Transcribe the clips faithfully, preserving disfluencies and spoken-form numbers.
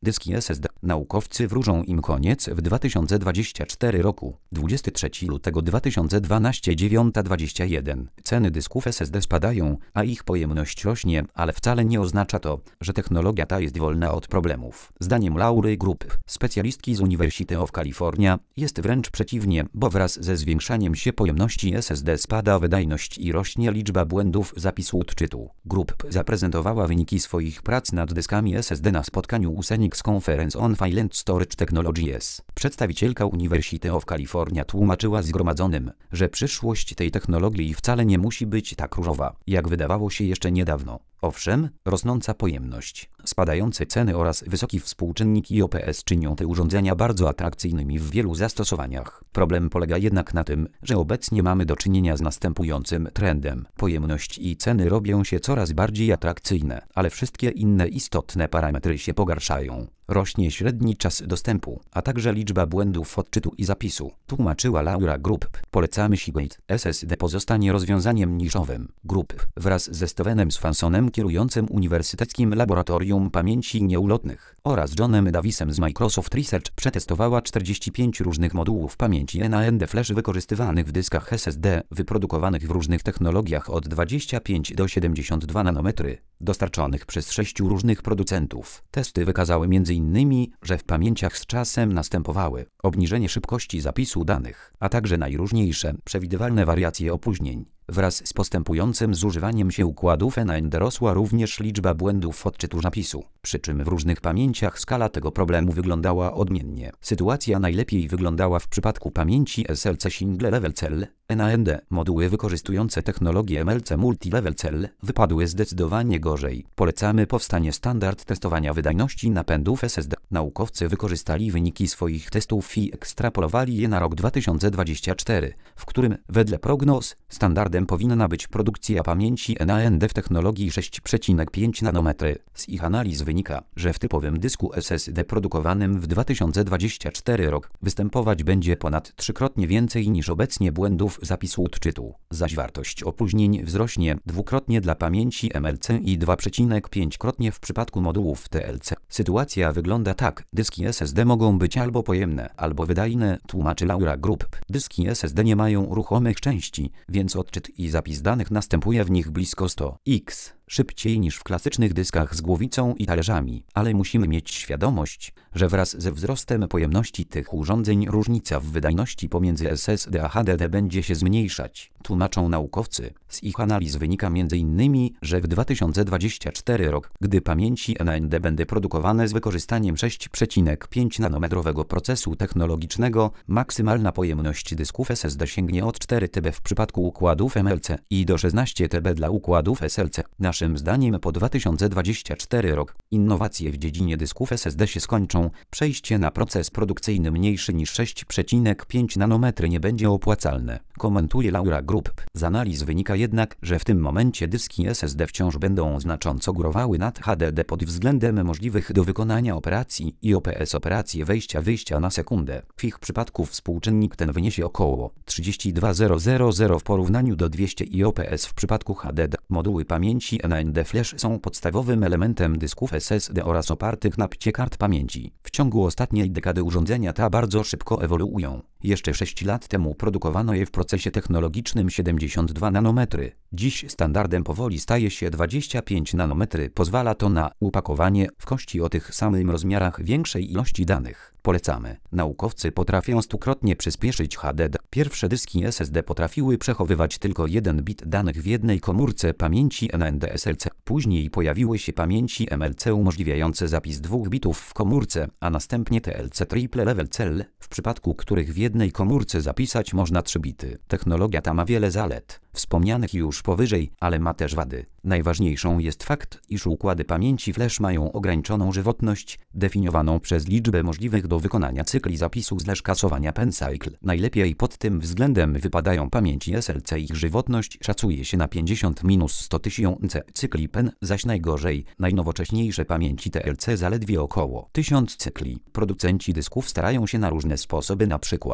Dyski S S D. Naukowcy wróżą im koniec w dwa tysiące dwudziestym czwartym roku. dwudziestego trzeciego lutego dwa tysiące dwunastego, dziewiąta dwadzieścia jeden. Ceny dysków S S D spadają, a ich pojemność rośnie, ale wcale nie oznacza to, że technologia ta jest wolna od problemów. Zdaniem Laury Group, specjalistki z University of California, jest wręcz przeciwnie, bo wraz ze zwiększaniem się pojemności S S D spada wydajność i rośnie liczba błędów zapisu odczytu. Group zaprezentowała wyniki swoich prac nad dyskami S S D na spotkaniu u Phoenix Conference on File and Storage Technologies. Przedstawicielka University of California tłumaczyła zgromadzonym, że przyszłość tej technologii wcale nie musi być tak różowa, jak wydawało się jeszcze niedawno. Owszem, rosnąca pojemność, spadające ceny oraz wysoki współczynnik I O P S czynią te urządzenia bardzo atrakcyjnymi w wielu zastosowaniach. Problem polega jednak na tym, że obecnie mamy do czynienia z następującym trendem. Pojemność i ceny robią się coraz bardziej atrakcyjne, ale wszystkie inne istotne parametry się pogarszają. Rośnie średni czas dostępu, a także liczba błędów odczytu i zapisu, tłumaczyła Laura Group. Polecamy Seagate. S S D pozostanie rozwiązaniem niszowym. Group wraz ze Stevenem Swansonem, kierującym Uniwersyteckim Laboratorium Pamięci Nieulotnych, oraz Johnem Davisem z Microsoft Research przetestowała czterdzieści pięć różnych modułów pamięci N A N D Flash wykorzystywanych w dyskach S S D, wyprodukowanych w różnych technologiach od dwudziestu pięciu do siedemdziesięciu dwóch nanometrów, dostarczonych przez sześciu różnych producentów. Testy wykazały m.in., że w pamięciach z czasem następowały obniżenie szybkości zapisu danych, a także najróżniejsze, przewidywalne wariacje opóźnień. Wraz z postępującym zużywaniem się układów N A N D rosła również liczba błędów odczytu zapisu, przy czym w różnych pamięciach skala tego problemu wyglądała odmiennie. Sytuacja najlepiej wyglądała w przypadku pamięci S L C Single Level Cell. N A N D moduły wykorzystujące technologię M L C Multi-Level Cell wypadły zdecydowanie gorzej. Polecamy powstanie standard testowania wydajności napędów S S D. Naukowcy wykorzystali wyniki swoich testów i ekstrapolowali je na rok dwa tysiące dwudziesty czwarty, w którym, wedle prognoz, standardem powinna być produkcja pamięci N A N D w technologii sześć przecinek pięć nanometrów. Z ich analiz wynika, że w typowym dysku S S D produkowanym w dwa tysiące dwudziestym czwartym rok występować będzie ponad trzykrotnie więcej niż obecnie błędów zapisu odczytu, zaś wartość opóźnień wzrośnie dwukrotnie dla pamięci M L C i dwa przecinek pięć krotnie w przypadku modułów T L C. Sytuacja wygląda tak: dyski S S D mogą być albo pojemne, albo wydajne, tłumaczy Laura Group. Dyski S S D nie mają ruchomych części, więc odczyt i zapis danych następuje w nich blisko sto razy szybciej niż w klasycznych dyskach z głowicą i talerzami, ale musimy mieć świadomość, że wraz ze wzrostem pojemności tych urządzeń różnica w wydajności pomiędzy S S D a H D D będzie się zmniejszać, tłumaczą naukowcy. Z ich analiz wynika m.in., że w dwa tysiące dwudziestym czwartym rok, gdy pamięci N A N D będą produkowane z wykorzystaniem sześć przecinek pięć nanometrowego procesu technologicznego, maksymalna pojemność dysków S S D sięgnie od cztery terabajty w przypadku układów M L C i do szesnaście terabajtów dla układów S L C. Naszym zdaniem po dwa tysiące dwudziestym czwartym rok innowacje w dziedzinie dysków S S D się skończą, przejście na proces produkcyjny mniejszy niż sześć przecinek pięć nanometrów nie będzie opłacalne, komentuje Laura Group. Z analiz wynika jednak, że w tym momencie dyski S S D wciąż będą znacząco górowały nad H D D pod względem możliwych do wykonania operacji I O P S operacje wejścia-wyjścia na sekundę. W ich przypadku współczynnik ten wyniesie około trzydzieści dwa tysiące w porównaniu do dwieście I O P S w przypadku H D D. Moduły pamięci N A N D Flash są podstawowym elementem dysków S S D oraz opartych na pcie kart pamięci. W ciągu ostatniej dekady urządzenia te bardzo szybko ewoluują. Jeszcze sześć lat temu produkowano je w procesie technologicznym siedemdziesiąt dwa nanometry. Dziś standardem powoli staje się dwadzieścia pięć nanometrów. Pozwala to na upakowanie w kości o tych samych rozmiarach większej ilości danych. Polecamy. Naukowcy potrafią stukrotnie przyspieszyć H D D. Pierwsze dyski S S D potrafiły przechowywać tylko jeden bit danych w jednej komórce pamięci N A N D S L C. Później pojawiły się pamięci M L C umożliwiające zapis dwóch bitów w komórce, a następnie T L C Triple Level Cell, w przypadku których w jednej komórce zapisać można trzy bity. Technologia ta ma wiele zalet, wspomnianych już powyżej, ale ma też wady. Najważniejszą jest fakt, iż układy pamięci flash mają ograniczoną żywotność, definiowaną przez liczbę możliwych do wykonania cykli zapisu slash kasowania pen cycle. Najlepiej pod tym względem wypadają pamięci S L C. Ich żywotność szacuje się na pięćdziesiąt do stu tysięcy cykli pen, zaś najgorzej, najnowocześniejsze pamięci T L C zaledwie około tysiąc cykli. Producenci dysków starają się na różne sposoby, na przykład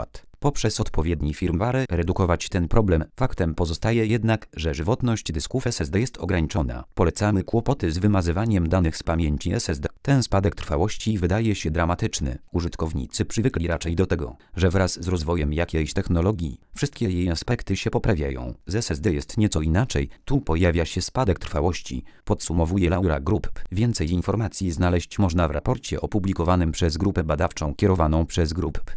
poprzez odpowiedni firmware redukować ten problem. Faktem pozostaje jednak, że żywotność dysków S S D jest ograniczona. Polecamy kłopoty z wymazywaniem danych z pamięci S S D. Ten spadek trwałości wydaje się dramatyczny. Użytkownicy przywykli raczej do tego, że wraz z rozwojem jakiejś technologii wszystkie jej aspekty się poprawiają. Z S S D jest nieco inaczej. Tu pojawia się spadek trwałości, podsumowuje Laura Group. Więcej informacji znaleźć można w raporcie opublikowanym przez grupę badawczą kierowaną przez Group.